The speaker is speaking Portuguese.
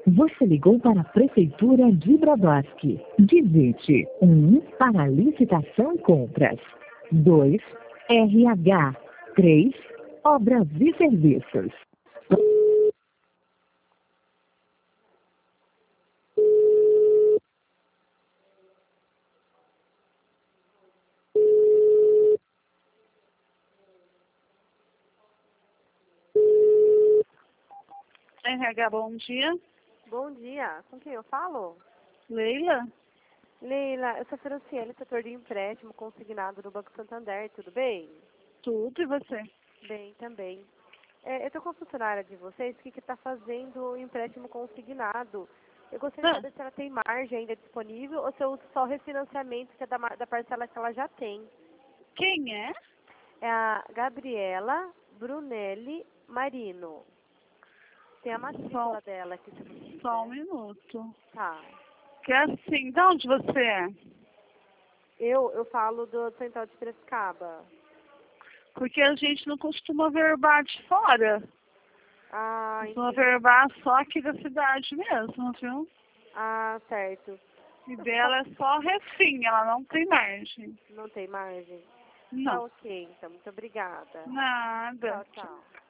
Você ligou para a Prefeitura de Brodowski. Digite 1 para licitação e compras. 2, RH. 3, obras e serviços. RH, bom dia. Bom dia. Com quem eu falo? Leila? Leila, eu sou a Franciele, setor de empréstimo consignado do Banco Santander, tudo bem? Tudo, e você? Bem, também. Eu estou com a funcionária de vocês que está fazendo o empréstimo consignado. Eu gostaria de saber se ela tem margem ainda disponível ou se eu uso só o refinanciamento que é da parcela que ela já tem. Quem é? É a Gabriela Brunelli Marino. Tem a matrícula dela aqui, se você quiser. Só um minuto. Tá. Que é assim, de onde você é? Eu falo do Central de Piracicaba. Porque a gente não costuma verbar de fora. Ah, Costuma entendi. verbar só aqui da cidade mesmo, viu? Ah, certo. E dela é só refim, ela não tem margem. Não tem margem? Tá Não. ok, então. Muito obrigada. Nada. Tchau, tchau.